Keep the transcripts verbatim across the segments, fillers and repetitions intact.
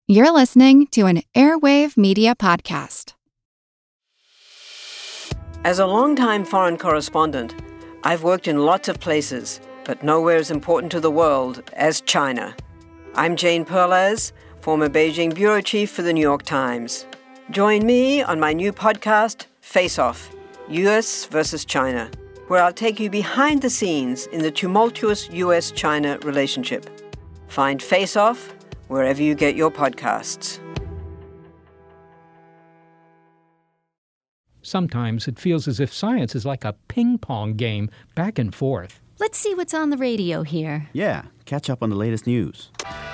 You're listening to an Airwave Media Podcast. As a longtime foreign correspondent, I've worked in lots of places, but nowhere as important to the world as China. I'm Jane Perlez, former Beijing bureau chief for the New York Times. Join me on my new podcast, Face Off, U S versus China, where I'll take you behind the scenes in the tumultuous U S China relationship. Find Face Off wherever you get your podcasts. Sometimes it feels as if science is like a ping-pong game, back and forth. Let's see what's on the radio here. Yeah, catch up on the latest news.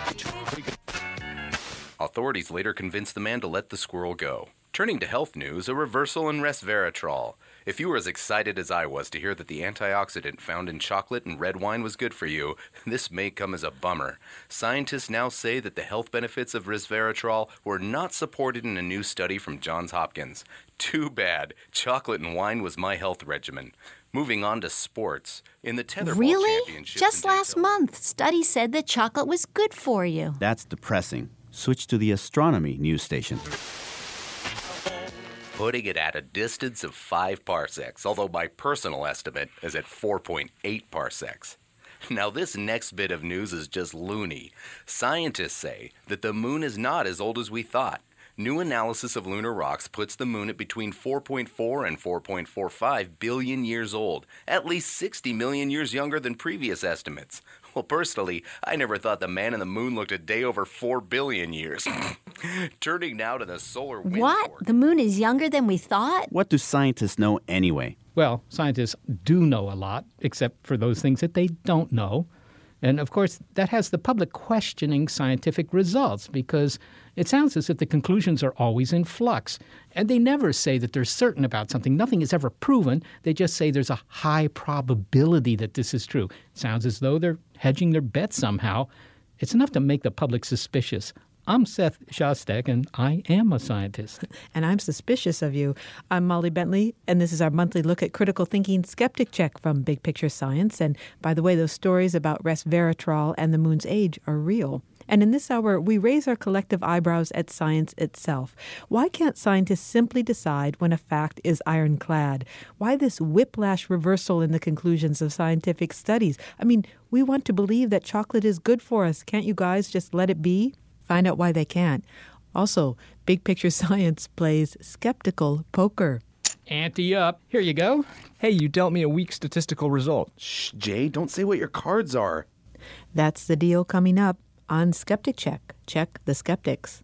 Authorities later convinced the man to let the squirrel go. Turning to health news, a reversal in resveratrol. If you were as excited as I was to hear that the antioxidant found in chocolate and red wine was good for you, this may come as a bummer. Scientists now say that the health benefits of resveratrol were not supported in a new study from Johns Hopkins. Too bad. Chocolate and wine was my health regimen. Moving on to sports. In the tetherball really? championships... Just last Daytona, month, studies said that chocolate was good for you. That's depressing. Switch to the astronomy news station. putting it at a distance of five parsecs, although my personal estimate is at four point eight parsecs. Now, this next bit of news is just loony. Scientists say that the moon is not as old as we thought. New analysis of lunar rocks puts the moon at between four point four and four point four five billion years old, at least sixty million years younger than previous estimates. Well, personally, I never thought the man in the moon looked a day over four billion years. Turning now to the solar wind What? force. The moon is younger than we thought? What do scientists know anyway? Well, scientists do know a lot, except for those things that they don't know. And, of course, that has the public questioning scientific results because it sounds as if the conclusions are always in flux. And they never say that they're certain about something. Nothing is ever proven. They just say there's a high probability that this is true. It sounds as though they're hedging their bets somehow. It's enough to make the public suspicious. I'm Seth Shostak, and I am a scientist. And I'm suspicious of you. I'm Molly Bentley, and this is our monthly look at critical thinking skeptic check from Big Picture Science. And by the way, those stories about resveratrol and the moon's age are real. And in this hour, we raise our collective eyebrows at science itself. Why can't scientists simply decide when a fact is ironclad? Why this whiplash reversal in the conclusions of scientific studies? I mean, we want to believe that chocolate is good for us. Can't you guys just let it be? Find out why they can't. Also, Big Picture Science plays skeptical poker. Ante up. Here you go. Hey, you dealt me a weak statistical result. Shh, Jay, don't say what your cards are. That's the deal coming up on Skeptic Check. Check the skeptics.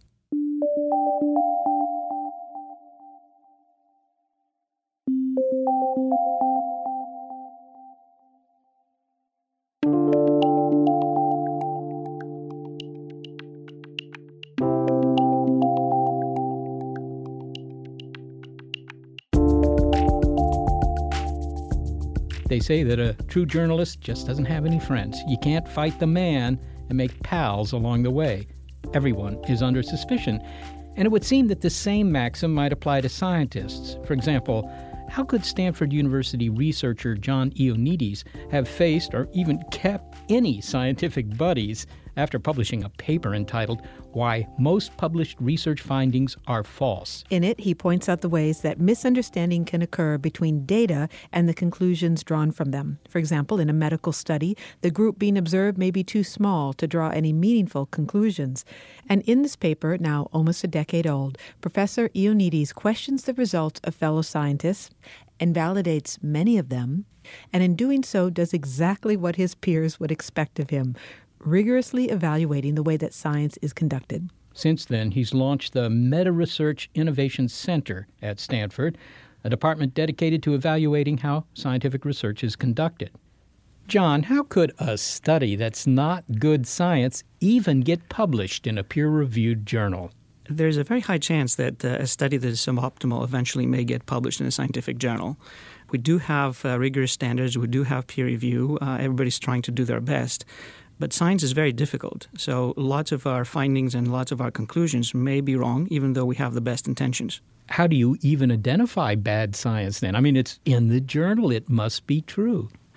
They say that a true journalist just doesn't have any friends. You can't fight the man and make pals along the way. Everyone is under suspicion. And it would seem that the same maxim might apply to scientists. For example, how could Stanford University researcher John Ioannidis have faced or even kept any scientific buddies after publishing a paper entitled Why Most Published Research Findings Are False? In it, he points out the ways that misunderstanding can occur between data and the conclusions drawn from them. For example, in a medical study, the group being observed may be too small to draw any meaningful conclusions. And in this paper, now almost a decade old, Professor Ioannidis questions the results of fellow scientists, invalidates many of them, and in doing so does exactly what his peers would expect of him, rigorously evaluating the way that science is conducted. Since then, he's launched the Meta Research Innovation Center at Stanford, a department dedicated to evaluating how scientific research is conducted. John, how could a study that's not good science even get published in a peer-reviewed journal? There's a very high chance that uh, a study that is suboptimal eventually may get published in a scientific journal. We do have uh, rigorous standards. We do have peer review. Uh, everybody's trying to do their best. But science is very difficult. So lots of our findings and lots of our conclusions may be wrong, even though we have the best intentions. How do you even identify bad science then? I mean, it's in the journal. It must be true.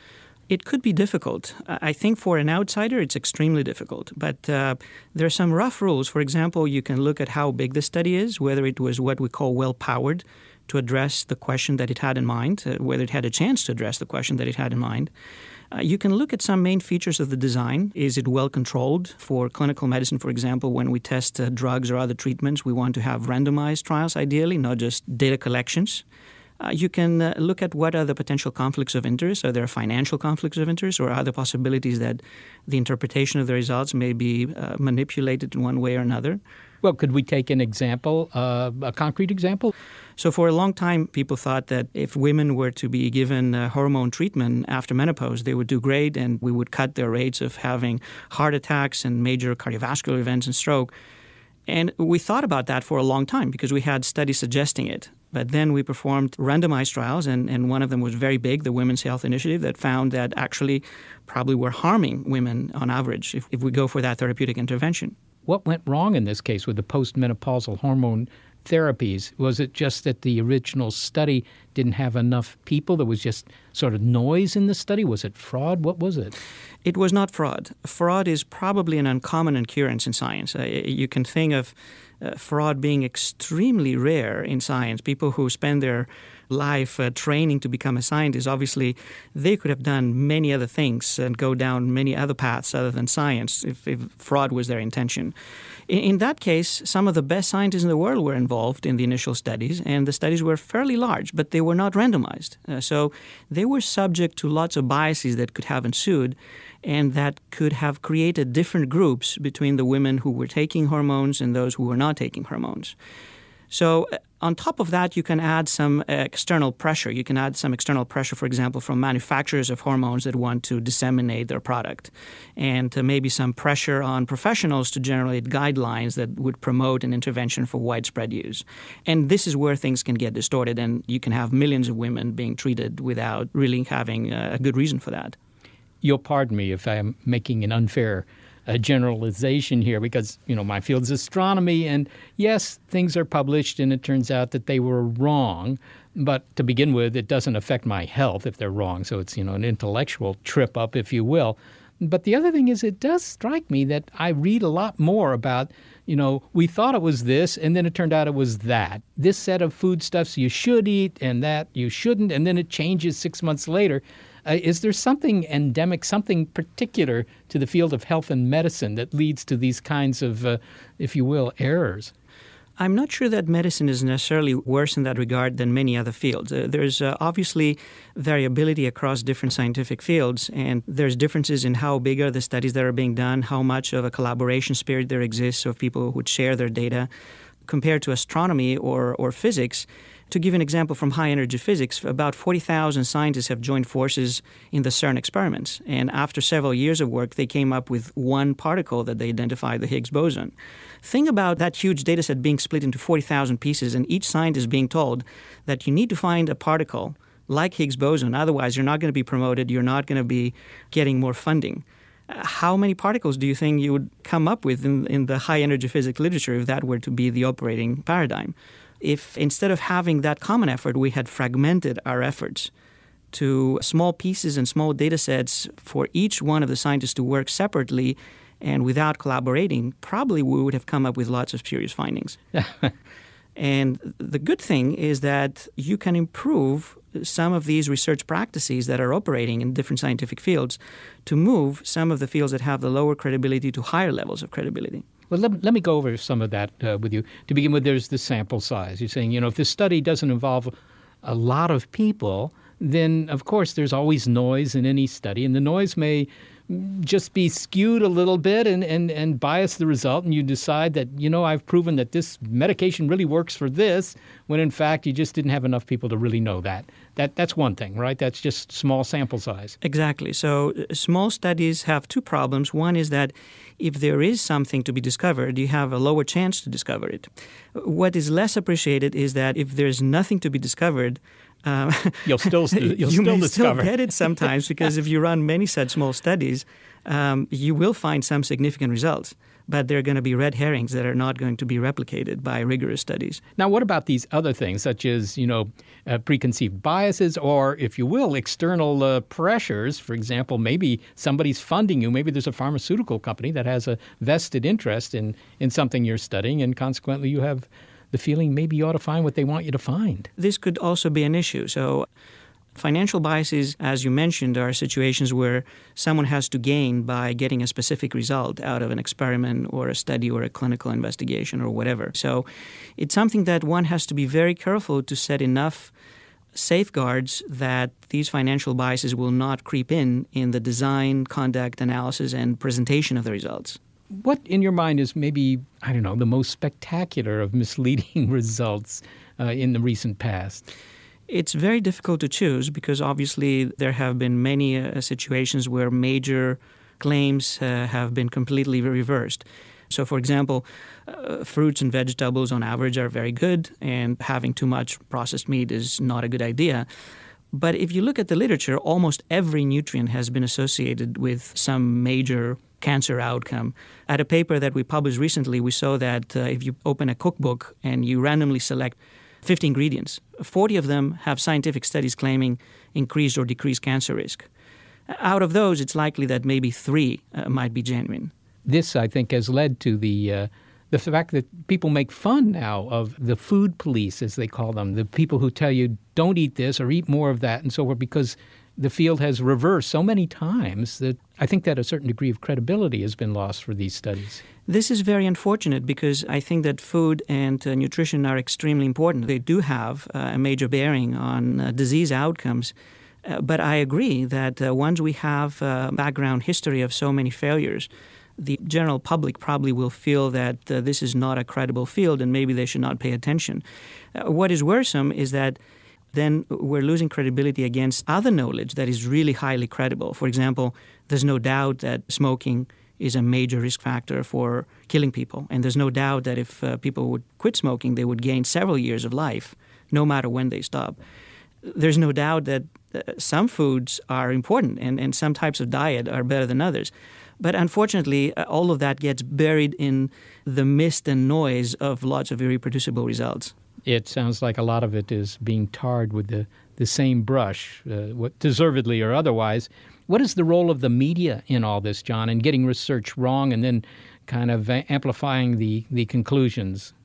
It could be difficult. I think for an outsider, it's extremely difficult. But uh, there are some rough rules. For example, you can look at how big the study is, whether it was what we call well-powered to address the question that it had in mind, uh, whether it had a chance to address the question that it had in mind. Uh, you can look at some main features of the design. Is it well controlled? For clinical medicine, for example, when we test uh, drugs or other treatments, we want to have randomized trials, ideally, not just data collections. Uh, you can uh, look at what are the potential conflicts of interest. Are there financial conflicts of interest, or are there possibilities that the interpretation of the results may be uh, manipulated in one way or another? Well, could we take an example, uh, a concrete example? So for a long time, people thought that if women were to be given uh, hormone treatment after menopause, they would do great, and we would cut their rates of having heart attacks and major cardiovascular events and stroke. And we thought about that for a long time because we had studies suggesting it. But then we performed randomized trials, and, and one of them was very big, the Women's Health Initiative, that found that actually probably we're harming women on average if, if we go for that therapeutic intervention. What went wrong in this case with the postmenopausal hormone therapies? Was it just that the original study didn't have enough people? There was just sort of noise in the study? Was it fraud? What was it? It was not fraud. Fraud is probably an uncommon occurrence in science. Uh, you can think of uh, fraud being extremely rare in science. People who spend their life uh, training to become a scientist, obviously, they could have done many other things and go down many other paths other than science if, if fraud was their intention. In, in that case, some of the best scientists in the world were involved in the initial studies, and the studies were fairly large, but they were not randomized. Uh, so they were subject to lots of biases that could have ensued, and that could have created different groups between the women who were taking hormones and those who were not taking hormones. So uh, on top of that, you can add some uh, external pressure. You can add some external pressure, for example, from manufacturers of hormones that want to disseminate their product, and uh, maybe some pressure on professionals to generate guidelines that would promote an intervention for widespread use. And this is where things can get distorted, and you can have millions of women being treated without really having uh, a good reason for that. You'll pardon me if I'm making an unfair a generalization here because, you know, my field is astronomy, and yes, things are published and it turns out that they were wrong. But to begin with, it doesn't affect my health if they're wrong. So it's, you know, an intellectual trip up, if you will. But the other thing is it does strike me that I read a lot more about, you know, we thought it was this and then it turned out it was that. This set of foodstuffs you should eat and that you shouldn't, and then it changes six months later. Uh, is there something endemic, something particular to the field of health and medicine that leads to these kinds of, uh, if you will, errors? I'm not sure that medicine is necessarily worse in that regard than many other fields. Uh, there's uh, obviously variability across different scientific fields, and there's differences in how big are the studies that are being done, how much of a collaboration spirit there exists of people who would share their data compared to astronomy or, or physics. To give an example from high-energy physics, about forty thousand scientists have joined forces in the CERN experiments. And after several years of work, they came up with one particle that they identified, the Higgs boson. Think about that huge data set being split into forty thousand pieces, and each scientist being told that you need to find a particle like Higgs boson. Otherwise, you're not going to be promoted. You're not going to be getting more funding. How many particles do you think you would come up with in, in the high-energy physics literature if that were to be the operating paradigm? If instead of having that common effort, we had fragmented our efforts to small pieces and small data sets for each one of the scientists to work separately and without collaborating, probably we would have come up with lots of spurious findings. And the good thing is that you can improve some of these research practices that are operating in different scientific fields to move some of the fields that have the lower credibility to higher levels of credibility. Well, let, let me go over some of that uh, with you. To begin with, there's the sample size. You're saying, you know, if this study doesn't involve a lot of people, then, of course, there's always noise in any study, and the noise may just be skewed a little bit and, and, and bias the result, and you decide that, you know, I've proven that this medication really works for this, when in fact you just didn't have enough people to really know that. That That's one thing, right? That's just small sample size. Exactly. So uh, small studies have two problems. One is that if there is something to be discovered, you have a lower chance to discover it. What is less appreciated is that if there's nothing to be discovered, Um, you'll still you'll you still may discover. still get it sometimes because if you run many such small studies, um, you will find some significant results. but they're going to be red herrings that are not going to be replicated by rigorous studies. Now, what about these other things, such as, you know, uh, preconceived biases or, if you will, external uh, pressures? For example, maybe somebody's funding you. Maybe there's a pharmaceutical company that has a vested interest in, in something you're studying, and consequently you have the feeling maybe you ought to find what they want you to find. This could also be an issue. So financial biases, as you mentioned, are situations where someone has to gain by getting a specific result out of an experiment or a study or a clinical investigation or whatever. So it's something that one has to be very careful to set enough safeguards that these financial biases will not creep in in the design, conduct, analysis, and presentation of the results. What, in your mind, is maybe, I don't know, the most spectacular of misleading results uh, in the recent past? It's very difficult to choose because obviously there have been many uh, situations where major claims uh, have been completely reversed. So, for example, uh, fruits and vegetables on average are very good, and having too much processed meat is not a good idea. But if you look at the literature, almost every nutrient has been associated with some major cancer outcome. At a paper that we published recently, we saw that uh, if you open a cookbook and you randomly select fifty ingredients, forty of them have scientific studies claiming increased or decreased cancer risk. Out of those, it's likely that maybe three uh, might be genuine. This, I think, has led to the uh, the fact that people make fun now of the food police, as they call them, the people who tell you don't eat this or eat more of that and so forth, because the field has reversed so many times that I think that a certain degree of credibility has been lost for these studies. This is very unfortunate because I think that food and uh, nutrition are extremely important. They do have uh, a major bearing on uh, disease outcomes. Uh, but I agree that uh, once we have a background history of so many failures, the general public probably will feel that uh, this is not a credible field and maybe they should not pay attention. Uh, what is worrisome is that then we're losing credibility against other knowledge that is really highly credible. For example, there's no doubt that smoking is a major risk factor for killing people. And there's no doubt that if uh, people would quit smoking, they would gain several years of life, no matter when they stop. There's no doubt that uh, some foods are important and, and some types of diet are better than others. But unfortunately, uh, all of that gets buried in the mist and noise of lots of irreproducible results. It sounds like a lot of it is being tarred with the, the same brush, uh, what, deservedly or otherwise. What is the role of the media in all this, John, in getting research wrong and then kind of amplifying the, the conclusions?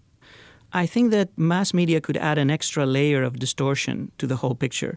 I think that mass media could add an extra layer of distortion to the whole picture.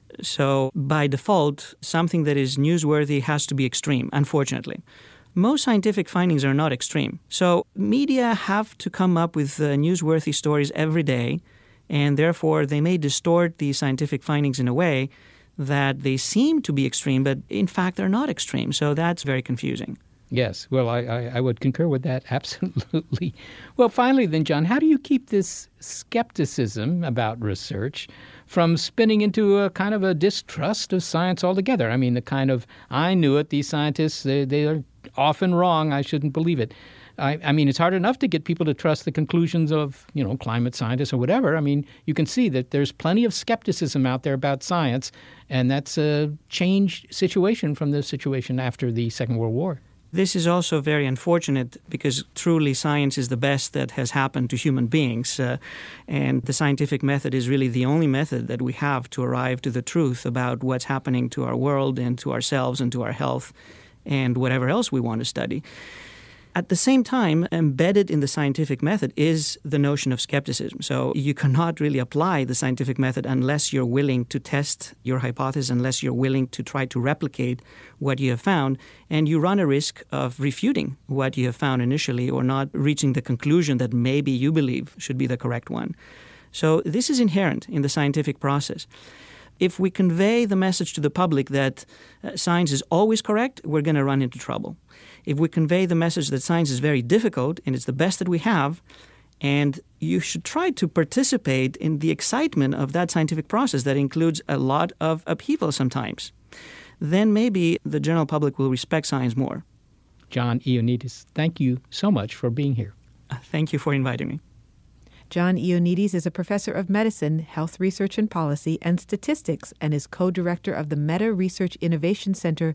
So by default, something that is newsworthy has to be extreme, unfortunately. Most scientific findings are not extreme. So media have to come up with uh, newsworthy stories every day, and therefore they may distort the scientific findings in a way that they seem to be extreme, but in fact they're not extreme. So that's very confusing. Yes, well, I, I, I would concur with that, absolutely. Well, finally then, John, how do you keep this skepticism about research from spinning into a kind of a distrust of science altogether? I mean, the kind of, I knew it, these scientists, they, they are often wrong, I shouldn't believe it. I, I mean, it's hard enough to get people to trust the conclusions of, you know, climate scientists or whatever. I mean, you can see that there's plenty of skepticism out there about science, and that's a changed situation from the situation after the Second World War. This is also very unfortunate because truly science is the best that has happened to human beings. Uh, and the scientific method is really the only method that we have to arrive to the truth about what's happening to our world and to ourselves and to our health and whatever else we want to study. At the same time, embedded in the scientific method is the notion of skepticism. So you cannot really apply the scientific method unless you're willing to test your hypothesis, unless you're willing to try to replicate what you have found, and you run a risk of refuting what you have found initially or not reaching the conclusion that maybe you believe should be the correct one. So this is inherent in the scientific process. If we convey the message to the public that uh, science is always correct, we're going to run into trouble. If we convey the message that science is very difficult and it's the best that we have, and you should try to participate in the excitement of that scientific process that includes a lot of upheaval sometimes, then maybe the general public will respect science more. John Ioannidis, thank you so much for being here. Uh, thank you for inviting me. John Ioannidis is a professor of medicine, health research and policy, and statistics, and is co-director of the Meta Research Innovation Center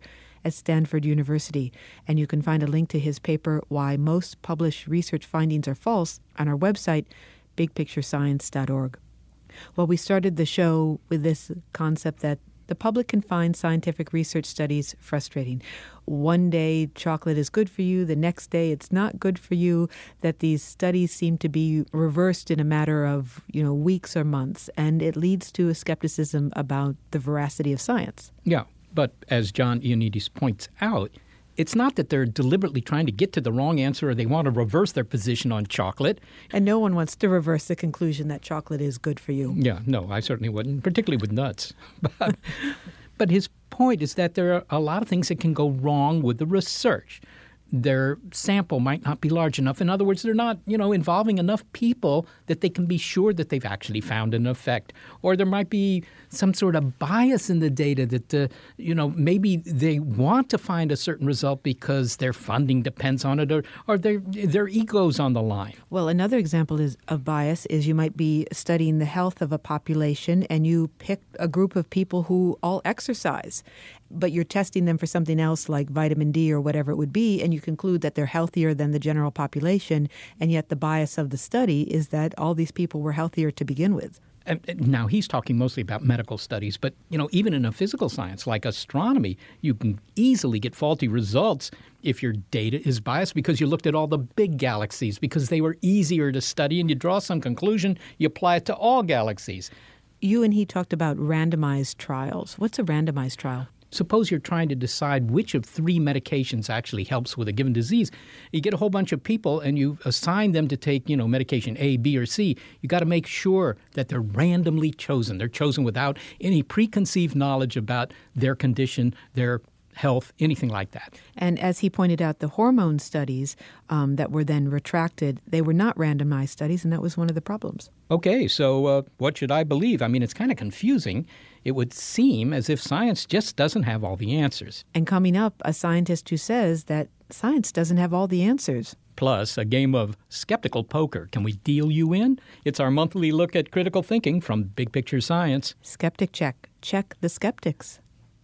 at Stanford University. And you can find a link to his paper, Why Most Published Research Findings Are False, on our website, big picture science dot org. Well, we started the show with this concept that the public can find scientific research studies frustrating. One day chocolate is good for you, the next day it's not good for you, that these studies seem to be reversed in a matter of, you know, weeks or months, and it leads to a skepticism about the veracity of science. Yeah, but as John Ioannidis points out, it's not that they're deliberately trying to get to the wrong answer or they want to reverse their position on chocolate. And no one wants to reverse the conclusion that chocolate is good for you. Yeah, no, I certainly wouldn't, particularly with nuts. But, but his point is that there are a lot of things that can go wrong with the research. Their sample might not be large enough. In other words, they're not, you know, involving enough people that they can be sure that they've actually found an effect. Or there might be some sort of bias in the data that, uh, you know, maybe they want to find a certain result because their funding depends on it, or, or their, their ego's on the line. Well, another example is of bias is you might be studying the health of a population and you pick a group of people who all exercise, but you're testing them for something else like vitamin D or whatever it would be, and you conclude that they're healthier than the general population, and yet the bias of the study is that all these people were healthier to begin with. And now, he's talking mostly about medical studies, but, you know, even in a physical science like astronomy, you can easily get faulty results if your data is biased because you looked at all the big galaxies because they were easier to study, and you draw some conclusion, you apply it to all galaxies. You and he talked about randomized trials. What's a randomized trial? Suppose you're trying to decide which of three medications actually helps with a given disease. You get a whole bunch of people and you assign them to take, you know, medication A, B, or C. You got to make sure that they're randomly chosen. They're chosen without any preconceived knowledge about their condition, their health, anything like that. And as he pointed out, the hormone studies um, that were then retracted, they were not randomized studies, and that was one of the problems. Okay, so uh, what should I believe? I mean, it's kind of confusing. It would seem as if science just doesn't have all the answers. And coming up, a scientist who says that science doesn't have all the answers. Plus, a game of skeptical poker. Can we deal you in? It's our monthly look at critical thinking from Big Picture Science. Skeptic Check. Check the skeptics.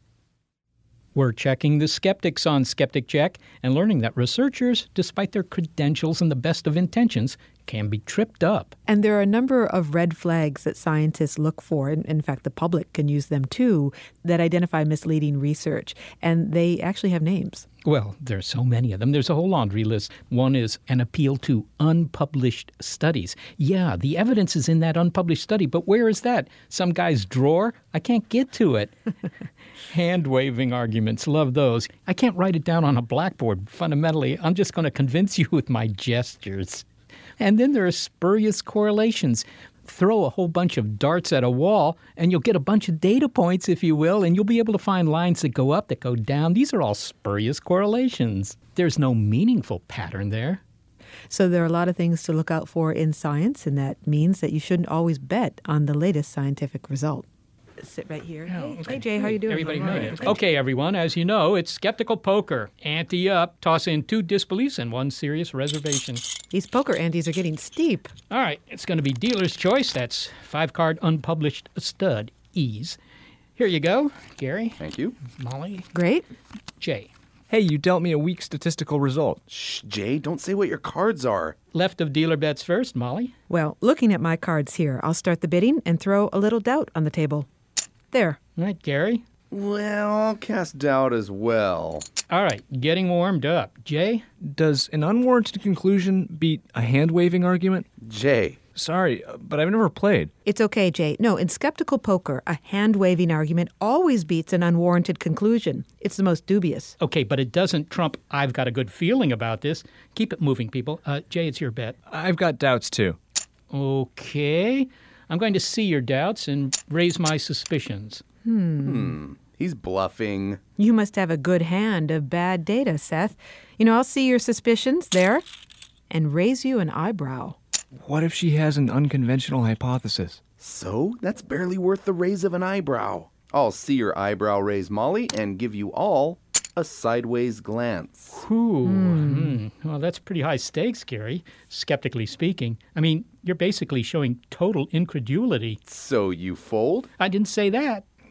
We're checking the skeptics on Skeptic Check and learning that researchers, despite their credentials and the best of intentions, can be tripped up. And there are a number of red flags that scientists look for, and in fact the public can use them too, that identify misleading research. And they actually have names. Well, there's so many of them. There's a whole laundry list. One is an appeal to unpublished studies. Yeah, the evidence is in that unpublished study, but where is that? Some guy's drawer? I can't get to it. Hand-waving arguments, love those. I can't write it down on a blackboard. Fundamentally, I'm just going to convince you with my gestures. And then there are spurious correlations. Throw a whole bunch of darts at a wall, and you'll get a bunch of data points, if you will, and you'll be able to find lines that go up, that go down. These are all spurious correlations. There's no meaningful pattern there. So there are a lot of things to look out for in science, and that means that you shouldn't always bet on the latest scientific result. Sit right here. Hey, hey Jay, how you doing? Everybody knows. Okay, everyone, as you know, it's skeptical poker. Ante up, toss in two disbeliefs and one serious reservation. These poker antes are getting steep. All right, it's going to be dealer's choice. That's five-card unpublished stud, ease. Here you go, Gary. Thank you. Molly. Great. Jay. Hey, you dealt me a weak statistical result. Shh, Jay, don't say what your cards are. Left of dealer bets first, Molly. Well, looking at my cards here, I'll start the bidding and throw a little doubt on the table. There. All right, Gary. Well, I'll cast doubt as well. All right, getting warmed up. Jay? Does an unwarranted conclusion beat a hand-waving argument? Jay. Sorry, but I've never played. It's okay, Jay. No, in skeptical poker, a hand-waving argument always beats an unwarranted conclusion. It's the most dubious. Okay, but it doesn't trump I've got a good feeling about this. Keep it moving, people. Uh, Jay, it's your bet. I've got doubts, too. Okay. I'm going to see your doubts and raise my suspicions. Hmm. Hmm. He's bluffing. You must have a good hand of bad data, Seth. You know, I'll see your suspicions there and raise you an eyebrow. What if she has an unconventional hypothesis? So? That's barely worth the raise of an eyebrow. I'll see your eyebrow raise, Molly, and give you all a sideways glance. Ooh, mm. Well, that's pretty high stakes, Gary, skeptically speaking. I mean, you're basically showing total incredulity. So you fold? I didn't say that.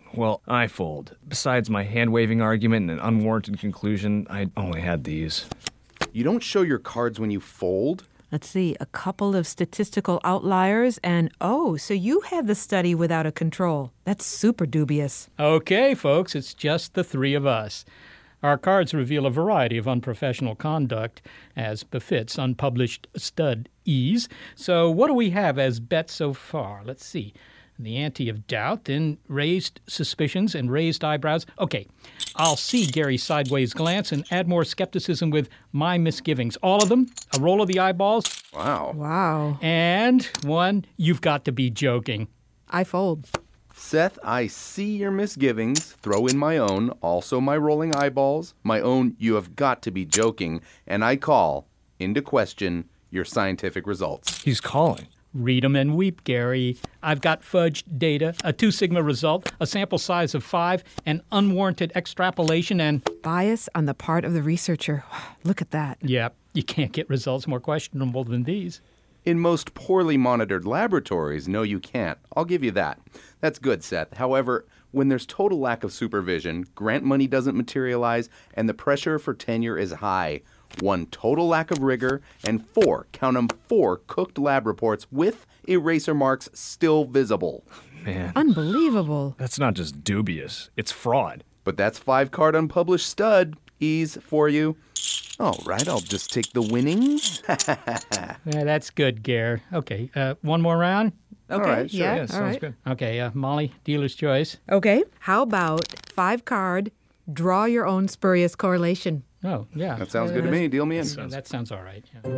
Well, I fold. Besides my hand-waving argument and an unwarranted conclusion, I only had these. You don't show your cards when you fold? Let's see, a couple of statistical outliers, and oh, so you had the study without a control. That's super dubious. Okay, folks, it's just the three of us. Our cards reveal a variety of unprofessional conduct, as befits unpublished stud-ees. So what do we have as bets so far? Let's see. The ante of doubt, then raised suspicions and raised eyebrows. Okay, I'll see Gary's sideways glance and add more skepticism with my misgivings. All of them, a roll of the eyeballs. Wow. Wow. And one, you've got to be joking. I fold. Seth, I see your misgivings. Throw in my own, also my rolling eyeballs, my own you have got to be joking, and I call into question your scientific results. He's calling. Read 'em and weep, Gary. I've got fudged data, a two sigma result, a sample size of five, an unwarranted extrapolation, and... Bias on the part of the researcher. Look at that. Yep, you can't get results more questionable than these. In most poorly monitored laboratories, no, you can't. I'll give you that. That's good, Seth. However, when there's total lack of supervision, grant money doesn't materialize, and the pressure for tenure is high. One, total lack of rigor, and four, count 'em, four cooked lab reports with eraser marks still visible. Man. Unbelievable. That's not just dubious. It's fraud. But that's five-card unpublished stud ease for you. All right, I'll just take the winnings. Yeah, that's good, Gare. Okay, uh, one more round? Okay, all right, sure. yeah, Yeah, all sounds right. good. Okay, uh, Molly, dealer's choice. Okay, how about five-card, draw your own spurious correlation? Oh, yeah. That sounds good to me. Deal me in. Yeah, that sounds all right. Yeah.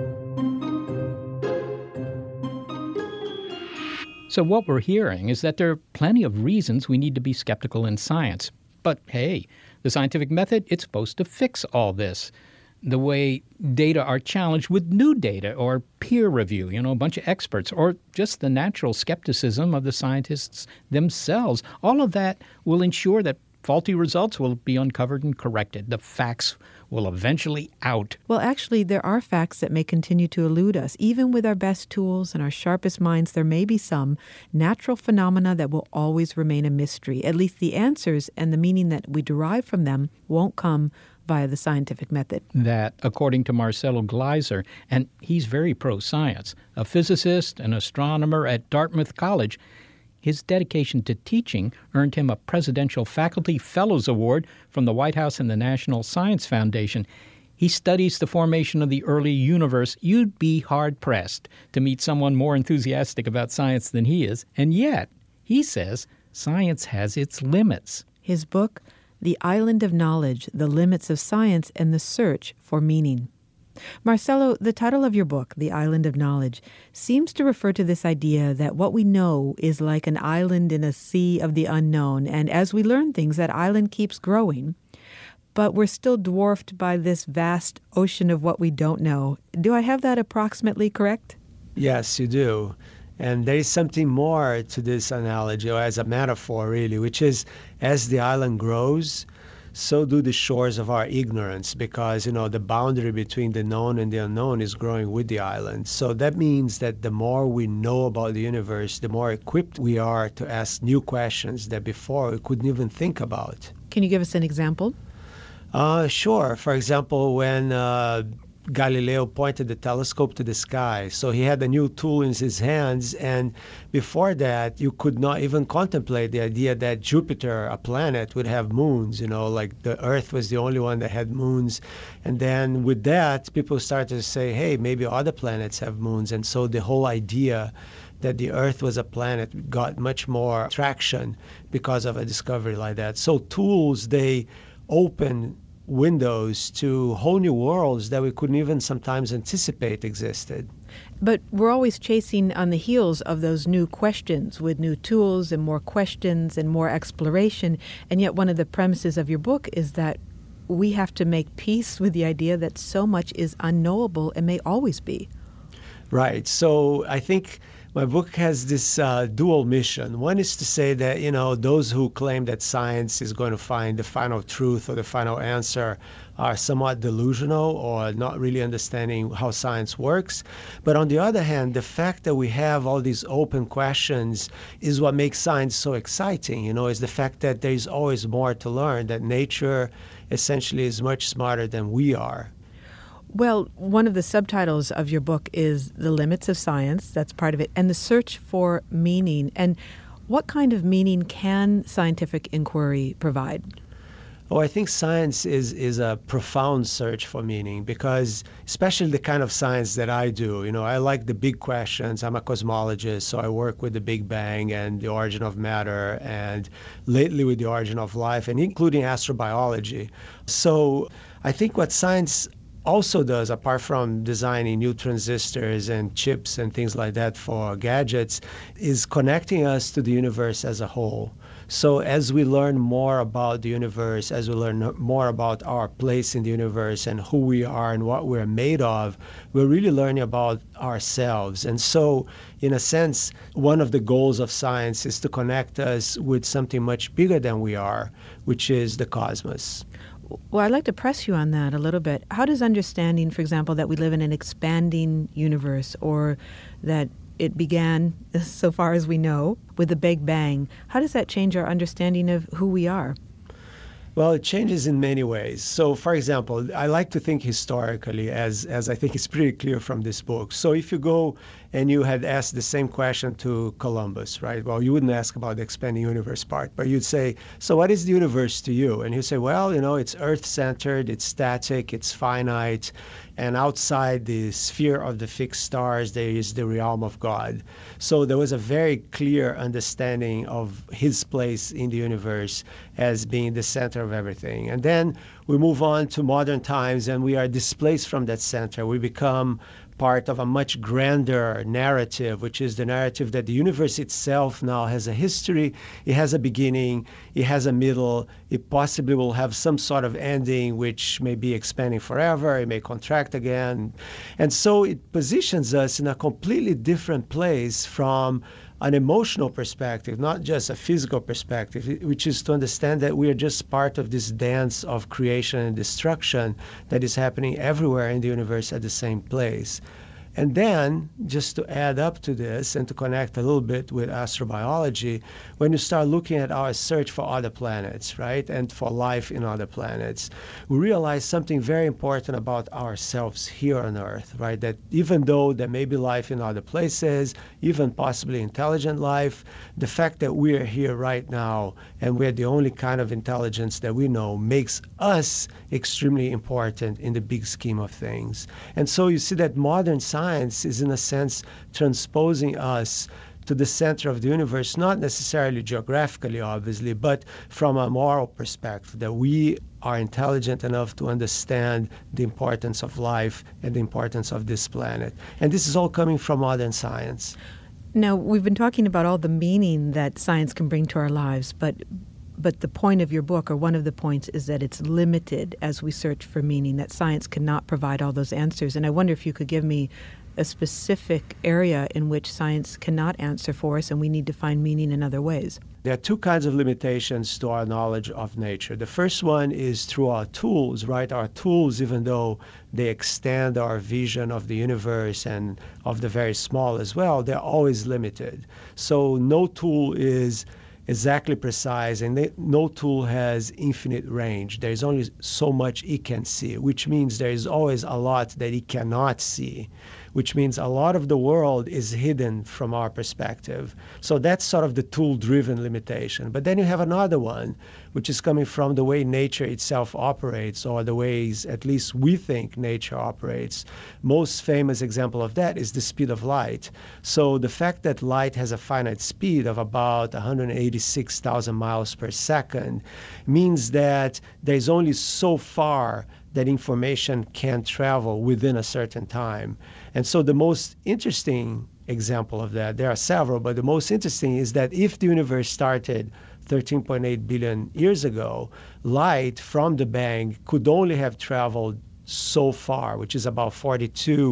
So what we're hearing is that there are plenty of reasons we need to be skeptical in science. But hey, the scientific method, it's supposed to fix all this. The way data are challenged with new data or peer review, you know, a bunch of experts, or just the natural skepticism of the scientists themselves. All of that will ensure that faulty results will be uncovered and corrected. The facts will eventually out. Well, actually, there are facts that may continue to elude us. Even with our best tools and our sharpest minds, there may be some natural phenomena that will always remain a mystery. At least the answers and the meaning that we derive from them won't come via the scientific method. That, according to Marcelo Gleiser, and he's very pro-science, a physicist and astronomer at Dartmouth College, his dedication to teaching earned him a Presidential Faculty Fellows Award from the White House and the National Science Foundation. He studies the formation of the early universe. You'd be hard-pressed to meet someone more enthusiastic about science than he is. And yet, he says, science has its limits. His book, The Island of Knowledge, The Limits of Science and the Search for Meaning. Marcelo, the title of your book, The Island of Knowledge, seems to refer to this idea that what we know is like an island in a sea of the unknown, and as we learn things, that island keeps growing. But we're still dwarfed by this vast ocean of what we don't know. Do I have that approximately correct? Yes, you do. And there is something more to this analogy, or as a metaphor, really, which is as the island grows, so do the shores of our ignorance, because, you know, the boundary between the known and the unknown is growing with the island. So that means that the more we know about the universe, the more equipped we are to ask new questions that before we couldn't even think about. Can you give us an example? Uh, sure. For example, when uh, Galileo pointed the telescope to the sky. So he had a new tool in his hands, and before that, you could not even contemplate the idea that Jupiter, a planet, would have moons, you know, like the Earth was the only one that had moons. And then with that, people started to say, hey, maybe other planets have moons. And so the whole idea that the Earth was a planet got much more traction because of a discovery like that. So tools, they open windows to whole new worlds that we couldn't even sometimes anticipate existed. But we're always chasing on the heels of those new questions with new tools and more questions and more exploration. And yet one of the premises of your book is that we have to make peace with the idea that so much is unknowable and may always be. Right. So I think My book has this uh, dual mission. One is to say that, you know, those who claim that science is going to find the final truth or the final answer are somewhat delusional or not really understanding how science works. But on the other hand, the fact that we have all these open questions is what makes science so exciting, you know, is the fact that there is always more to learn, that nature essentially is much smarter than we are. Well, one of the subtitles of your book is The Limits of Science, that's part of it, and the search for meaning. And what kind of meaning can scientific inquiry provide? Oh, I think science is, is a profound search for meaning because especially the kind of science that I do, you know, I like the big questions. I'm a cosmologist, so I work with the Big Bang and the origin of matter and lately with the origin of life and including astrobiology. So I think what science also does, apart from designing new transistors and chips and things like that for gadgets, is connecting us to the universe as a whole. So as we learn more about the universe, as we learn more about our place in the universe and who we are and what we're made of, we're really learning about ourselves. And so, in a sense, one of the goals of science is to connect us with something much bigger than we are, which is the cosmos. Well, I'd like to press you on that a little bit. How does understanding, for example, that we live in an expanding universe or that it began, so far as we know, with the Big Bang, how does that change our understanding of who we are? Well, it changes in many ways. So, for example, I like to think historically, as, as I think is pretty clear from this book. So if you go and you had asked the same question to Columbus, right? Well, you wouldn't ask about the expanding universe part, but you'd say, so what is the universe to you? And he'd say, well, you know, it's earth-centered, it's static, it's finite, and outside the sphere of the fixed stars, there is the realm of God. So there was a very clear understanding of his place in the universe as being the center of everything. And then we move on to modern times and we are displaced from that center. We become part of a much grander narrative, which is the narrative that the universe itself now has a history, it has a beginning, it has a middle, it possibly will have some sort of ending which may be expanding forever, it may contract again. And so it positions us in a completely different place from an emotional perspective, not just a physical perspective, which is to understand that we are just part of this dance of creation and destruction that is happening everywhere in the universe at the same place. And then, just to add up to this and to connect a little bit with astrobiology, when you start looking at our search for other planets, right, and for life in other planets, we realize something very important about ourselves here on Earth, right, that even though there may be life in other places, even possibly intelligent life, the fact that we are here right now and we're the only kind of intelligence that we know makes us extremely important in the big scheme of things. And so you see that modern science Science is, in a sense, transposing us to the center of the universe, not necessarily geographically, obviously, but from a moral perspective, that we are intelligent enough to understand the importance of life and the importance of this planet. And this is all coming from modern science. Now, we've been talking about all the meaning that science can bring to our lives, but But the point of your book, or one of the points, is that it's limited as we search for meaning, that science cannot provide all those answers. And I wonder if you could give me a specific area in which science cannot answer for us and we need to find meaning in other ways. There are two kinds of limitations to our knowledge of nature. The first one is through our tools, right? Our tools, even though they extend our vision of the universe and of the very small as well, they're always limited. So no tool is exactly precise, and they, no tool has infinite range. There is only so much it can see, which means there is always a lot that it cannot see, which means a lot of the world is hidden from our perspective. So that's sort of the tool-driven limitation. But then you have another one, which is coming from the way nature itself operates, or the ways at least we think nature operates. Most famous example of that is the speed of light. So the fact that light has a finite speed of about one hundred eighty-six thousand miles per second means that there's only so far that information can travel within a certain time. And so the most interesting example of that, there are several, but the most interesting is that if the universe started thirteen point eight billion years ago, light from the Bang could only have traveled so far, which is about forty-two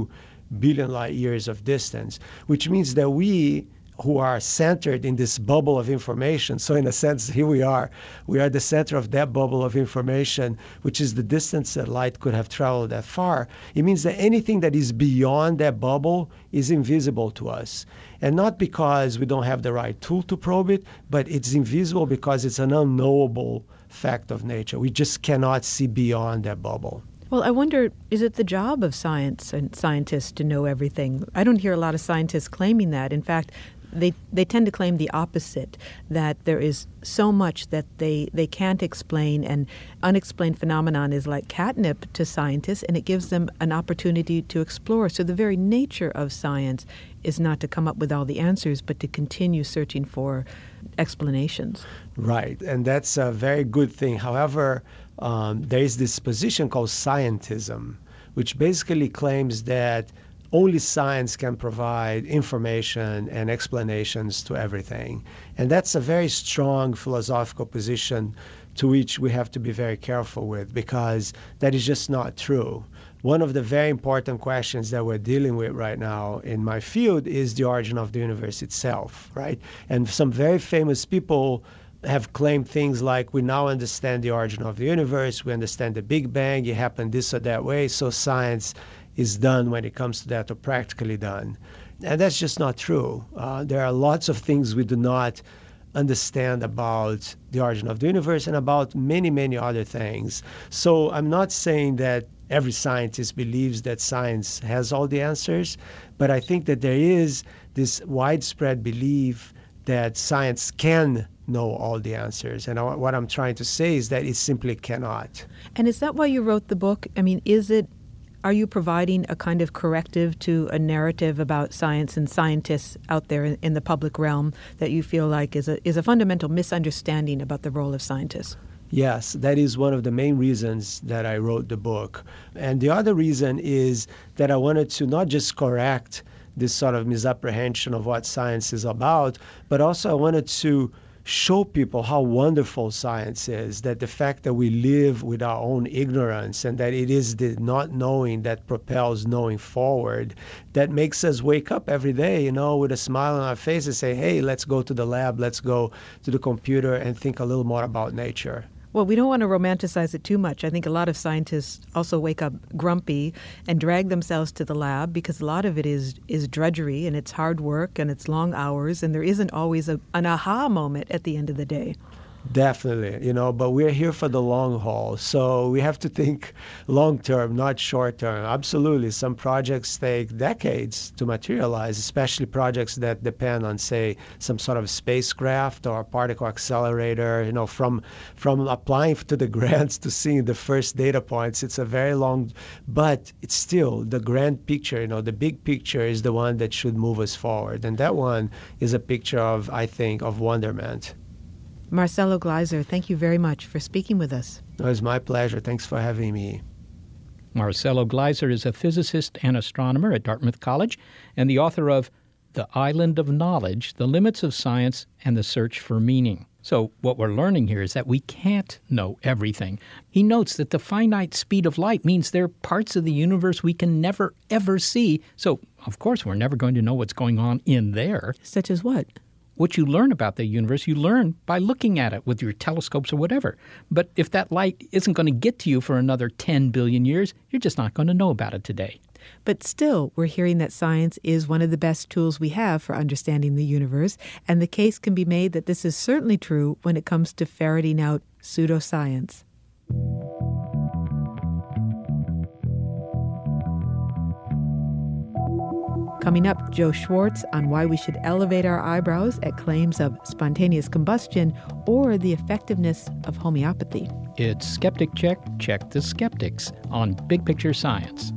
billion light years of distance, which means that we who are centered in this bubble of information. So in a sense, here we are. We are the center of that bubble of information, which is the distance that light could have traveled that far. It means that anything that is beyond that bubble is invisible to us. And not because we don't have the right tool to probe it, but it's invisible because it's an unknowable fact of nature. We just cannot see beyond that bubble. Well, I wonder, is it the job of science and scientists to know everything? I don't hear a lot of scientists claiming that. In fact, They they tend to claim the opposite, that there is so much that they, they can't explain, and unexplained phenomenon is like catnip to scientists, and it gives them an opportunity to explore. So the very nature of science is not to come up with all the answers, but to continue searching for explanations. Right, and that's a very good thing. However, um, there is this position called scientism, which basically claims that only science can provide information and explanations to everything. And that's a very strong philosophical position to which we have to be very careful with, because that is just not true. One of the very important questions that we're dealing with right now in my field is the origin of the universe itself, right? And some very famous people have claimed things like, we now understand the origin of the universe, we understand the Big Bang, it happened this or that way, so science is done when it comes to that, or practically done. And that's just not true. Uh, there are lots of things we do not understand about the origin of the universe and about many, many other things. So I'm not saying that every scientist believes that science has all the answers, but I think that there is this widespread belief that science can know all the answers. And what I'm trying to say is that it simply cannot. And is that why you wrote the book? I mean, is it Are you providing a kind of corrective to a narrative about science and scientists out there in, in the public realm that you feel like is a is a fundamental misunderstanding about the role of scientists? Yes, that is one of the main reasons that I wrote the book. And the other reason is that I wanted to not just correct this sort of misapprehension of what science is about, but also I wanted to show people how wonderful science is, that the fact that we live with our own ignorance and that it is the not knowing that propels knowing forward, that makes us wake up every day, you know, with a smile on our face and say, hey, let's go to the lab, let's go to the computer and think a little more about nature. Well, we don't want to romanticize it too much. I think a lot of scientists also wake up grumpy and drag themselves to the lab because a lot of it is is drudgery and it's hard work and it's long hours, and there isn't always a, an aha moment at the end of the day. Definitely, you know, but we're here for the long haul. So we have to think long term, not short term. Absolutely. Some projects take decades to materialize, especially projects that depend on, say, some sort of spacecraft or particle accelerator. You know, from from applying to the grants to seeing the first data points, it's a very long, but it's still the grand picture, you know, the big picture is the one that should move us forward. And that one is a picture of, I think, of wonderment. Marcelo Gleiser, thank you very much for speaking with us. It was my pleasure. Thanks for having me. Marcelo Gleiser is a physicist and astronomer at Dartmouth College and the author of The Island of Knowledge, The Limits of Science and the Search for Meaning. So what we're learning here is that we can't know everything. He notes that the finite speed of light means there are parts of the universe we can never, ever see. So, of course, we're never going to know what's going on in there. Such as what? What you learn about the universe, you learn by looking at it with your telescopes or whatever. But if that light isn't going to get to you for another ten billion years, you're just not going to know about it today. But still, we're hearing that science is one of the best tools we have for understanding the universe, and the case can be made that this is certainly true when it comes to ferreting out pseudoscience. Coming up, Joe Schwartz on why we should elevate our eyebrows at claims of spontaneous combustion or the effectiveness of homeopathy. It's Skeptic Check, Check the Skeptics on Big Picture Science.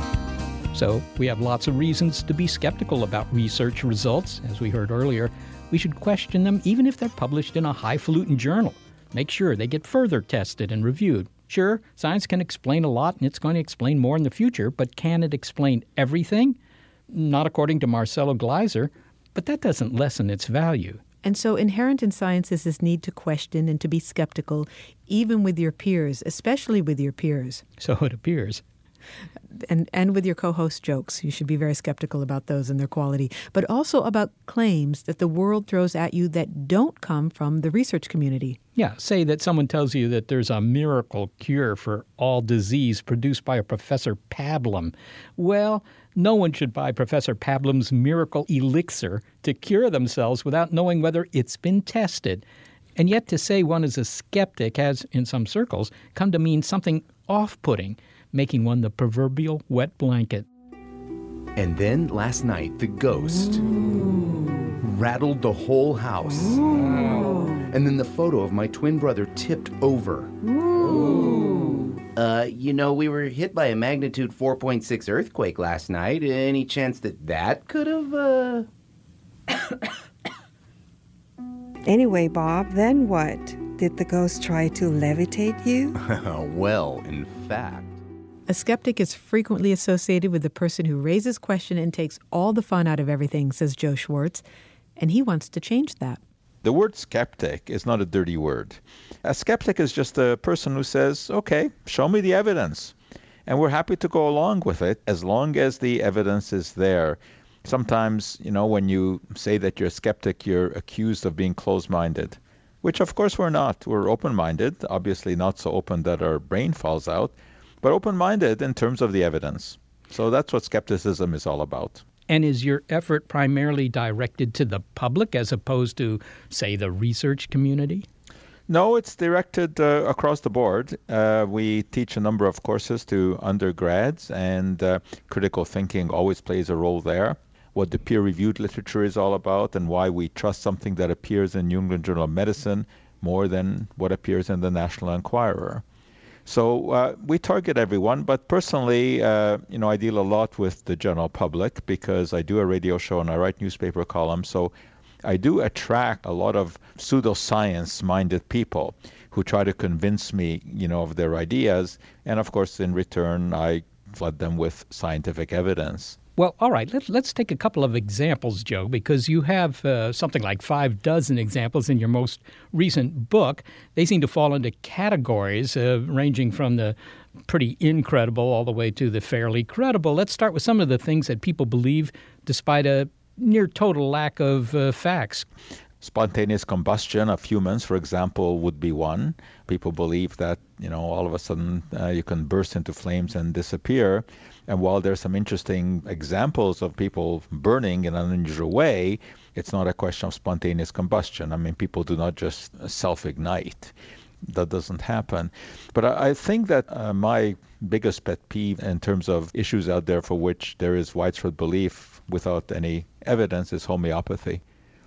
So we have lots of reasons to be skeptical about research results, as we heard earlier. we should question them even if they're published in a highfalutin journal. Make sure they get further tested and reviewed. Sure, science can explain a lot, and it's going to explain more in the future, but can it explain everything? Not according to Marcelo Gleiser, but that doesn't lessen its value. And so inherent in science is this need to question and to be skeptical, even with your peers, especially with your peers. So it appears. And and with your co-host jokes. You should be very skeptical about those and their quality, but also about claims that the world throws at you that don't come from the research community. Yeah, say that someone tells you that there's a miracle cure for all disease produced by a Professor Pablum. Well, no one should buy Professor Pablum's miracle elixir to cure themselves without knowing whether it's been tested. And yet to say one is a skeptic has, in some circles, come to mean something off-putting, making one the proverbial wet blanket. And then last night, the ghost Ooh. rattled the whole house. Ooh. And then the photo of my twin brother tipped over. Ooh. Uh, you know, we were hit by a magnitude four point six earthquake last night. Any chance that that could have, uh... Anyway, Bob, then what? Did the ghost try to levitate you? Well, in fact. A skeptic is frequently associated with the person who raises question and takes all the fun out of everything, says Joe Schwartz, and he wants to change that. The word skeptic is not a dirty word. A skeptic is just a person who says, okay, show me the evidence. And we're happy to go along with it as long as the evidence is there. Sometimes, you know, when you say that you're a skeptic, you're accused of being closed-minded, which of course we're not. We're open-minded, obviously not so open that our brain falls out, but open-minded in terms of the evidence. So that's what skepticism is all about. And is your effort primarily directed to the public as opposed to, say, the research community? No, it's directed uh, across the board. Uh, we teach a number of courses to undergrads, and uh, critical thinking always plays a role there. What the peer-reviewed literature is all about and why we trust something that appears in New England Journal of Medicine more than what appears in the National Enquirer. So uh, we target everyone, but personally, uh, you know, I deal a lot with the general public because I do a radio show and I write newspaper columns. So I do attract a lot of pseudoscience-minded people who try to convince me, you know, of their ideas. And of course, in return, I flood them with scientific evidence. Well, all right, let's, let's take a couple of examples, Joe, because you have uh, something like five dozen examples in your most recent book. They seem to fall into categories uh, ranging from the pretty incredible all the way to the fairly credible. Let's start with some of the things that people believe despite a near total lack of uh, facts. Spontaneous combustion of humans, for example, would be one. People believe that, you know, all of a sudden uh, you can burst into flames and disappear. And while there's some interesting examples of people burning in an unusual way, it's not a question of spontaneous combustion. I mean, people do not just self-ignite. That doesn't happen. But I, I think that uh, my biggest pet peeve in terms of issues out there for which there is widespread belief without any evidence is homeopathy.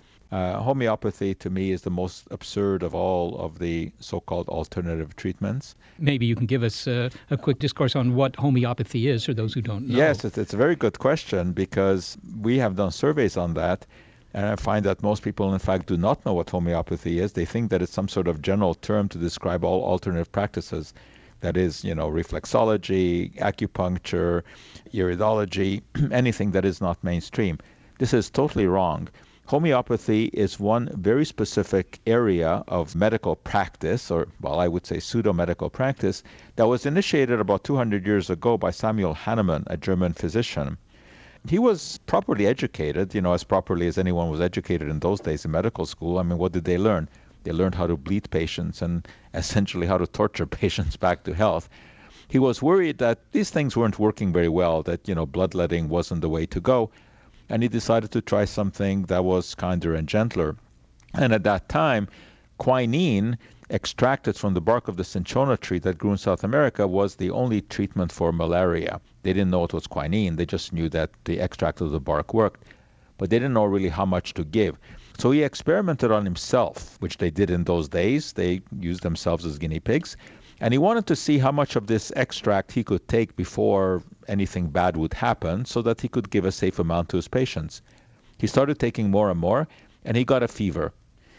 Uh, homeopathy, to me, is the most absurd of all of the so-called alternative treatments. Maybe you can give us uh, a quick discourse on what homeopathy is for those who don't know. Yes, it's, it's a very good question because we have done surveys on that, and I find that most people, in fact, do not know what homeopathy is. They think that it's some sort of general term to describe all alternative practices. That is, you know, reflexology, acupuncture, iridology, anything that is not mainstream. This is totally wrong. Homeopathy is one very specific area of medical practice, or, well, I would say pseudo-medical practice, that was initiated about two hundred years ago by Samuel Hahnemann, a German physician. He was properly educated, you know, as properly as anyone was educated in those days in medical school. I mean, what did they learn? They learned how to bleed patients and essentially how to torture patients back to health. He was worried that these things weren't working very well, that, you know, bloodletting wasn't the way to go. And he decided to try something that was kinder and gentler. And at that time, quinine, extracted from the bark of the cinchona tree that grew in South America, was the only treatment for malaria. They didn't know it was quinine. They just knew that the extract of the bark worked. But they didn't know really how much to give. So he experimented on himself, which they did in those days. They used themselves as guinea pigs. And he wanted to see how much of this extract he could take before anything bad would happen so that he could give a safe amount to his patients. He started taking more and more, and he got a fever.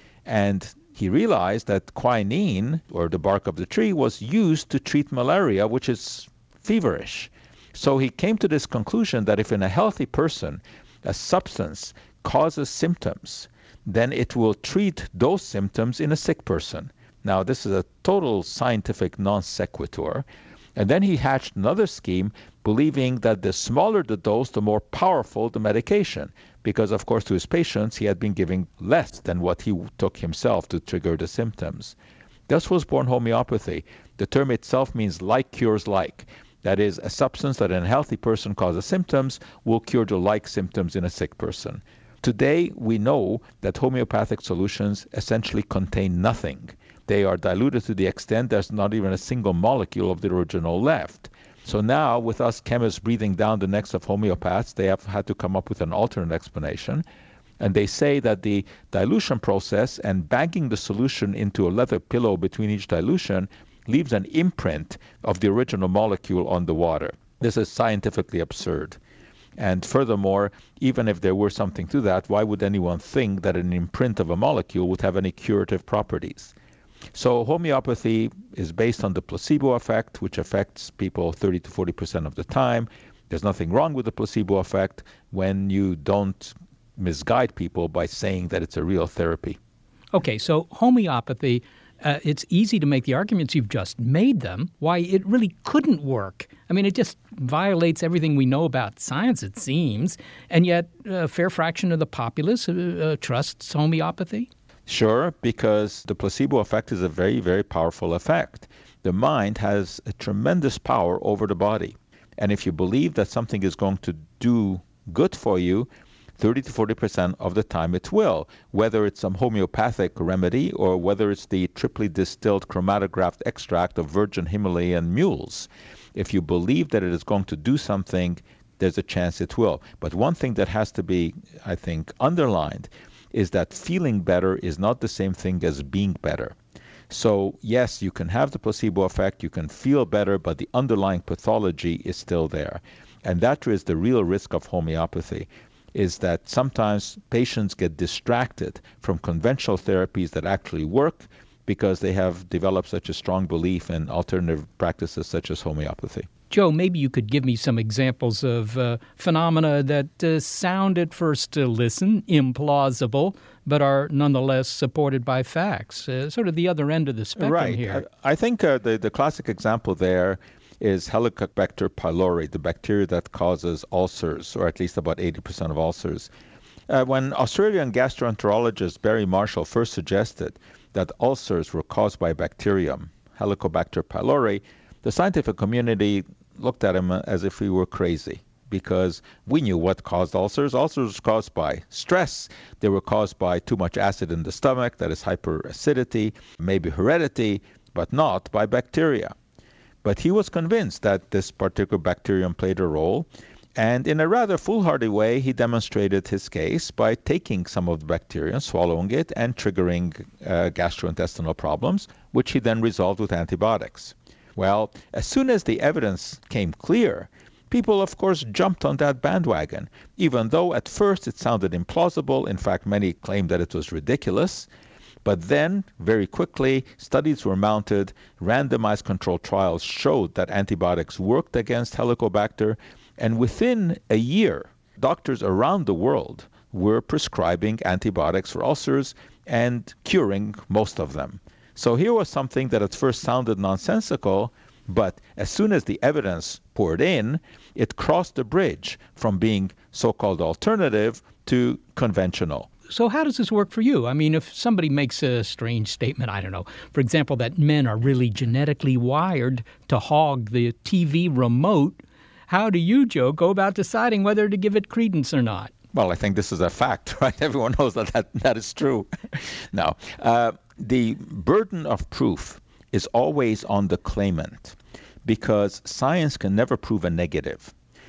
And he realized that quinine, or the bark of the tree, was used to treat malaria, which is feverish. So he came to this conclusion that if in a healthy person a substance causes symptoms, then it will treat those symptoms in a sick person. Now, this is a total scientific non sequitur. And then he hatched another scheme, believing that the smaller the dose, the more powerful the medication. Because, of course, to his patients, he had been giving less than what he took himself to trigger the symptoms. Thus was born homeopathy. The term itself means like cures like. That is, a substance that in a healthy person causes symptoms will cure the like symptoms in a sick person. Today, we know that homeopathic solutions essentially contain nothing. They are diluted to the extent there's not even a single molecule of the original left. So now, with us chemists breathing down the necks of homeopaths, they have had to come up with an alternate explanation. And they say that the dilution process and bagging the solution into a leather pillow between each dilution leaves an imprint of the original molecule on the water. This is scientifically absurd. And furthermore, even if there were something to that, why would anyone think that an imprint of a molecule would have any curative properties? So homeopathy is based on the placebo effect, which affects people thirty to forty percent of the time. There's nothing wrong with the placebo effect when you don't misguide people by saying that it's a real therapy. Okay, so homeopathy, uh, it's easy to make the arguments you've just made them, why it really couldn't work. I mean, it just violates everything we know about science, it seems, and yet a fair fraction of the populace uh, uh, trusts homeopathy. Sure, because the placebo effect is a very, very powerful effect. The mind has a tremendous power over the body. And if you believe that something is going to do good for you, thirty to forty percent of the time it will, whether it's some homeopathic remedy or whether it's the triply distilled chromatographed extract of virgin Himalayan mules. If you believe that it is going to do something, there's a chance it will. But one thing that has to be, I think, underlined is that feeling better is not the same thing as being better. So yes, you can have the placebo effect, you can feel better, but the underlying pathology is still there. And that is the real risk of homeopathy, is that sometimes patients get distracted from conventional therapies that actually work because they have developed such a strong belief in alternative practices such as homeopathy. Joe, maybe you could give me some examples of uh, phenomena that uh, sound at first to listen implausible, but are nonetheless supported by facts, uh, sort of the other end of the spectrum right. here. I, I think uh, the, the classic example there is Helicobacter pylori, the bacteria that causes ulcers, or at least about eighty percent of ulcers. Uh, when Australian gastroenterologist Barry Marshall first suggested that ulcers were caused by bacterium, Helicobacter pylori, the scientific community looked at him as if he were crazy, because we knew what caused ulcers. Ulcers were caused by stress. They were caused by too much acid in the stomach, that is hyperacidity, maybe heredity, but not by bacteria. But he was convinced that this particular bacterium played a role, and in a rather foolhardy way, he demonstrated his case by taking some of the bacteria, swallowing it, and triggering uh, gastrointestinal problems, which he then resolved with antibiotics. Well, as soon as the evidence came clear, people, of course, jumped on that bandwagon, even though at first it sounded implausible. In fact, many claimed that it was ridiculous. But then, very quickly, studies were mounted, randomized controlled trials showed that antibiotics worked against Helicobacter, and within a year, doctors around the world were prescribing antibiotics for ulcers and curing most of them. So here was something that at first sounded nonsensical, but as soon as the evidence poured in, it crossed the bridge from being so-called alternative to conventional. So how does this work for you? I mean, if somebody makes a strange statement, I don't know, for example, that men are really genetically wired to hog the T V remote, how do you, Joe, go about deciding whether to give it credence or not? Well, I think this is a fact, right? Everyone knows that that, that is true. Now, uh, the burden of proof is always on the claimant because science can never prove a negative.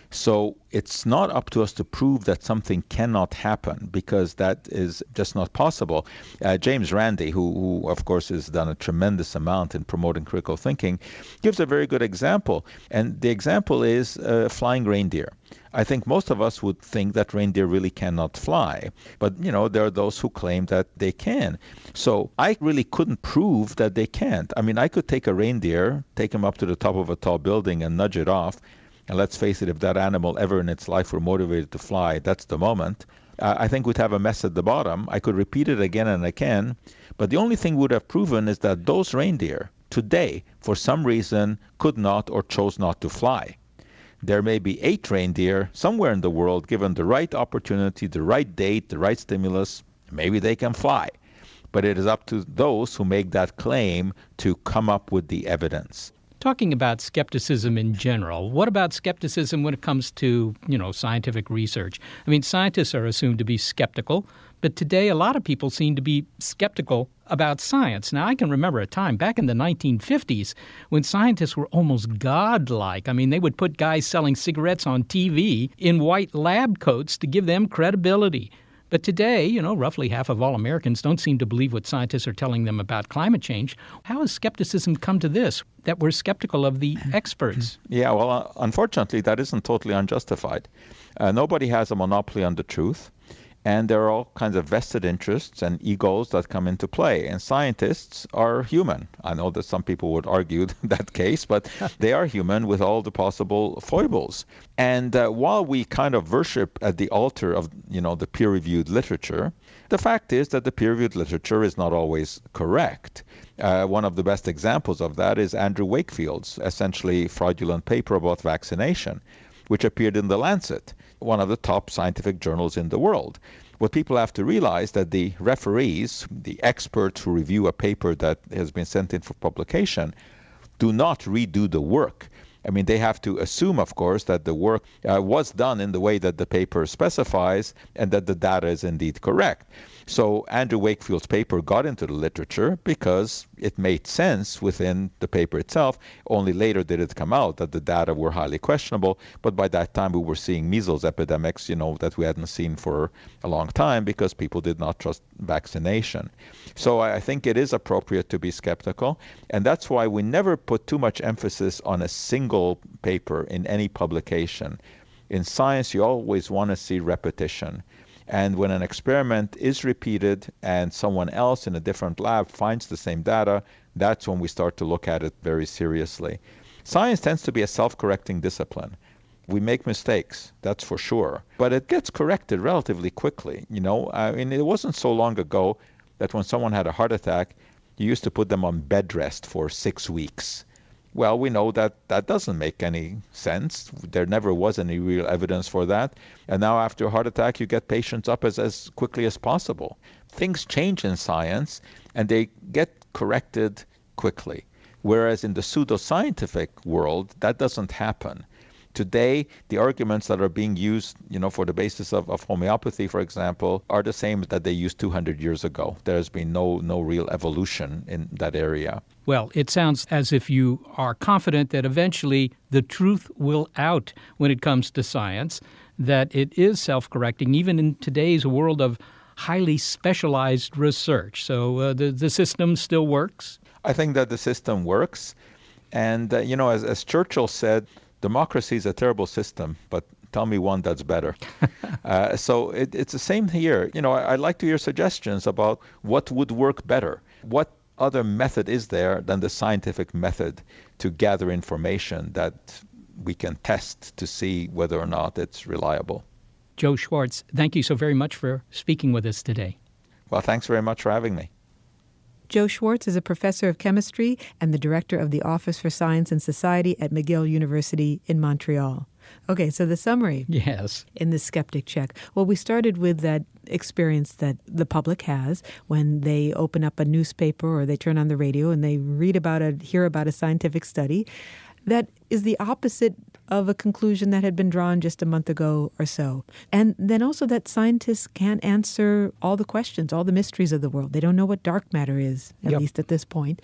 So it's not up to us to prove that something cannot happen, because that is just not possible. Uh, James Randi, who, who of course has done a tremendous amount in promoting critical thinking, gives a very good example. And the example is uh, flying reindeer. I think most of us would think that reindeer really cannot fly. But, you know, there are those who claim that they can. So I really couldn't prove that they can't. I mean, I could take a reindeer, take him up to the top of a tall building and nudge it off. And let's face it, if that animal ever in its life were motivated to fly, that's the moment. Uh, I think we'd have a mess at the bottom. I could repeat it again and again. But the only thing we would have proven is that those reindeer today, for some reason, could not or chose not to fly. There may be eight reindeer somewhere in the world, given the right opportunity, the right date, the right stimulus, maybe they can fly. But it is up to those who make that claim to come up with the evidence. Talking about skepticism in general, what about skepticism when it comes to, you know, scientific research? I mean, scientists are assumed to be skeptical, but today a lot of people seem to be skeptical about science. Now, I can remember a time back in the nineteen fifties when scientists were almost godlike. I mean, they would put guys selling cigarettes on T V in white lab coats to give them credibility. But today, you know, roughly half of all Americans don't seem to believe what scientists are telling them about climate change. How has skepticism come to this, that we're skeptical of the experts? Yeah, well, uh, unfortunately, that isn't totally unjustified. Uh, nobody has a monopoly on the truth. And there are all kinds of vested interests and egos that come into play. And scientists are human. I know that some people would argue that case, but they are human with all the possible foibles. And uh, while we kind of worship at the altar of, you know, the peer-reviewed literature, the fact is that the peer-reviewed literature is not always correct. Uh, one of the best examples of that is Andrew Wakefield's essentially fraudulent paper about vaccination, which appeared in The Lancet, one of the top scientific journals in the world. What people have to realize that the referees, the experts who review a paper that has been sent in for publication, do not redo the work. I mean, they have to assume, of course, that the work uh, was done in the way that the paper specifies and that the data is indeed correct. So Andrew Wakefield's paper got into the literature because it made sense within the paper itself. Only later did it come out that the data were highly questionable. But by that time, we were seeing measles epidemics, you know, that we hadn't seen for a long time because people did not trust vaccination. So I think it is appropriate to be skeptical. And that's why we never put too much emphasis on a single paper in any publication. In science, you always want to see repetition. And when an experiment is repeated and someone else in a different lab finds the same data, that's when we start to look at it very seriously. Science tends to be a self-correcting discipline. We make mistakes, that's for sure. But it gets corrected relatively quickly. You know, I mean, it wasn't so long ago that when someone had a heart attack, you used to put them on bed rest for six weeks. Well, we know that that doesn't make any sense. There never was any real evidence for that. And now after a heart attack, you get patients up as, as quickly as possible. Things change in science, and they get corrected quickly. Whereas in the pseudoscientific world, that doesn't happen. Today, the arguments that are being used, you know, for the basis of, of homeopathy, for example, are the same that they used two hundred years ago. There's been no no real evolution in that area. Well, it sounds as if you are confident that eventually the truth will out when it comes to science, that it is self-correcting, even in today's world of highly specialized research. So uh, the, the system still works? I think that the system works. And, uh, you know, as, as Churchill said, democracy is a terrible system, but tell me one that's better. uh, so it, it's the same here. You know, I, I'd like to hear suggestions about what would work better. What other method is there than the scientific method to gather information that we can test to see whether or not it's reliable? Joe Schwartz, thank you so very much for speaking with us today. Well, thanks very much for having me. Joe Schwartz is a professor of chemistry and the director of the Office for Science and Society at McGill University in Montreal. Okay, so the summary. Yes. In the Skeptic Check. Well, we started with that experience that the public has when they open up a newspaper or they turn on the radio and they read about a, hear about a scientific study. That is the opposite of a conclusion that had been drawn just a month ago or so. And then also that scientists can't answer all the questions, all the mysteries of the world. They don't know what dark matter is, at yep. least at this point.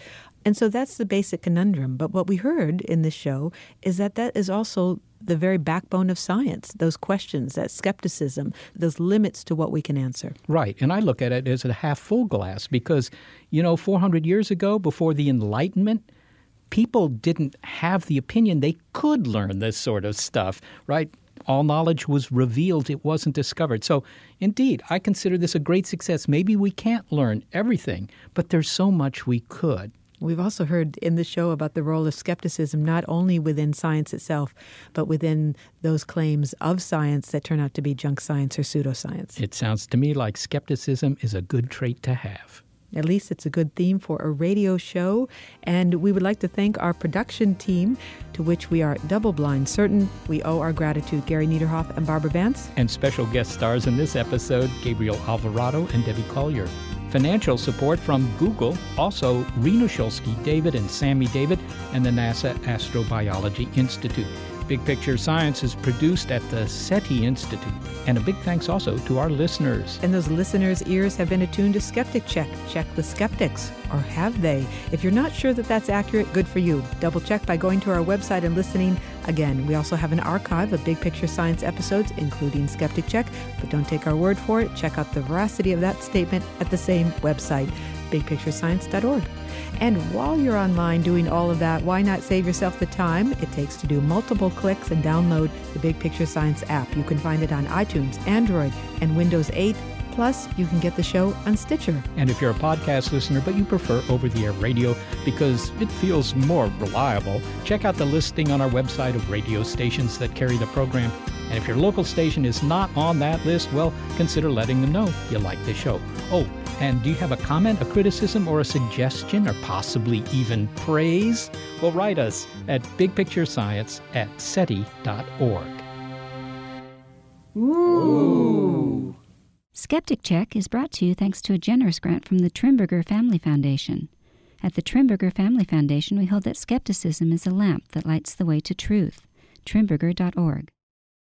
And so that's the basic conundrum. But what we heard in this show is that that is also the very backbone of science, those questions, that skepticism, those limits to what we can answer. Right. And I look at it as a half full glass because, you know, four hundred years ago, before the Enlightenment, people didn't have the opinion they could learn this sort of stuff, right? All knowledge was revealed. It wasn't discovered. So, indeed, I consider this a great success. Maybe we can't learn everything, but there's so much we could. We've also heard in the show about the role of skepticism, not only within science itself, but within those claims of science that turn out to be junk science or pseudoscience. It sounds to me like skepticism is a good trait to have. At least it's a good theme for a radio show. And we would like to thank our production team, to which we are double-blind certain. We owe our gratitude Gary Niederhoff and Barbara Vance. And special guest stars in this episode, Gabriel Alvarado and Debbie Collier. Financial support from Google, also Rena Shulsky David and Sammy David, and the NASA Astrobiology Institute. Big Picture Science is produced at the SETI Institute. And a big thanks also to our listeners. And those listeners' ears have been attuned to Skeptic Check. Check the skeptics. Or have they? If you're not sure that that's accurate, good for you. Double check by going to our website and listening. Again, we also have an archive of Big Picture Science episodes, including Skeptic Check. But don't take our word for it. Check out the veracity of that statement at the same website, big picture science dot org. And while you're online doing all of that, why not save yourself the time it takes to do multiple clicks and download the Big Picture Science app? You can find it on iTunes, Android, and Windows eight. Plus, you can get the show on Stitcher. And if you're a podcast listener, but you prefer over-the-air radio because it feels more reliable, check out the listing on our website of radio stations that carry the program. And if your local station is not on that list, well, consider letting them know you like the show. Oh, and do you have a comment, a criticism, or a suggestion, or possibly even praise? Well, write us at bigpicturescience at seti dot org. Ooh. Skeptic Check is brought to you thanks to a generous grant from the Trimberger Family Foundation. At the Trimberger Family Foundation, we hold that skepticism is a lamp that lights the way to truth. Trimberger dot org.